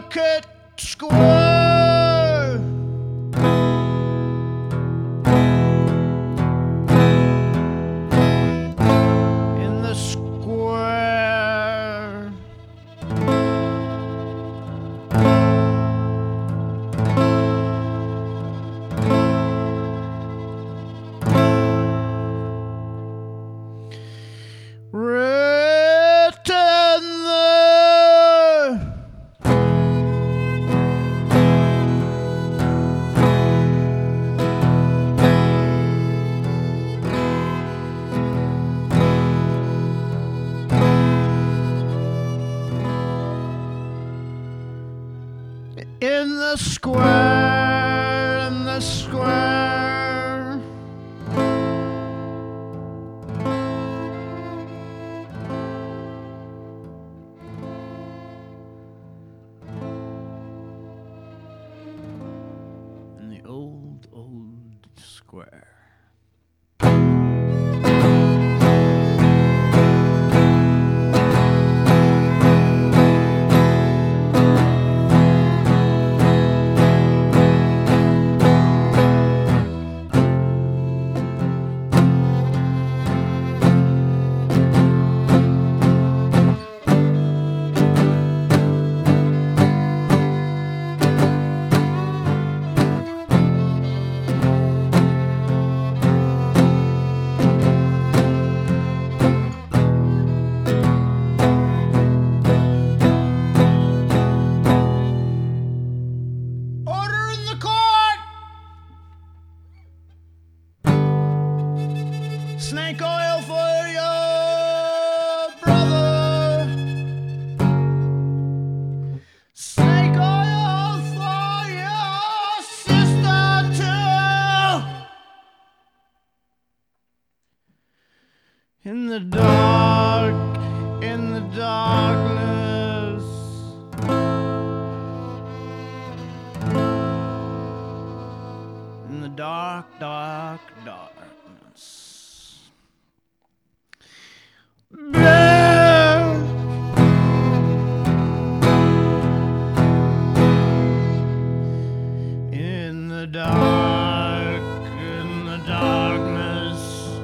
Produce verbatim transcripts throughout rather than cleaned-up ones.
market square. In the square. Written there in the square, in the square. In the old, old square. Order in the court! Snake oil for your brother. Snake oil for your sister too. In the dark, in the darkness. In the dark, dark, darkness. Bear. In the dark, in the darkness.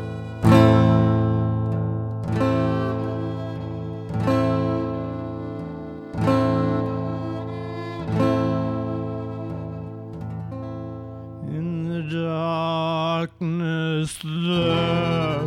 In the darkness there.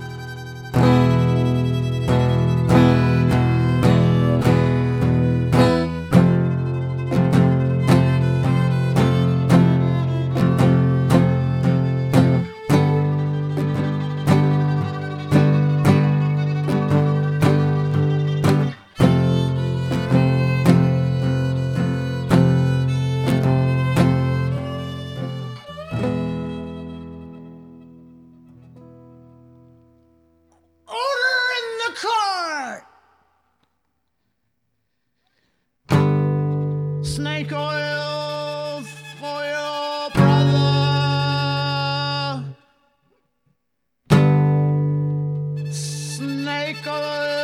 Order in the court! Snake oil for your brother. Snake oil.